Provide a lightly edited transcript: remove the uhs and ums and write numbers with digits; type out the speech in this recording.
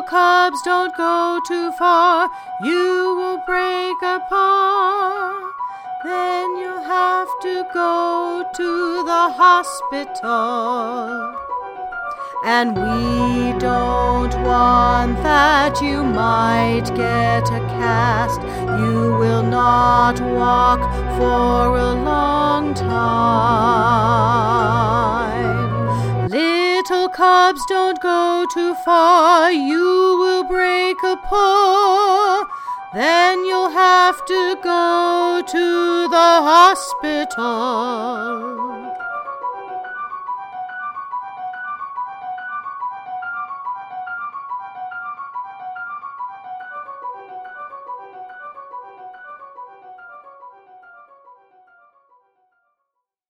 cubs, don't go too far, you will break a paw. Then you'll have to go to the hospital. And we don't want that you might get a cast. You will not walk for a long time. Little cubs, don't go too far, you will break a paw. Then you'll have to go to the hospital.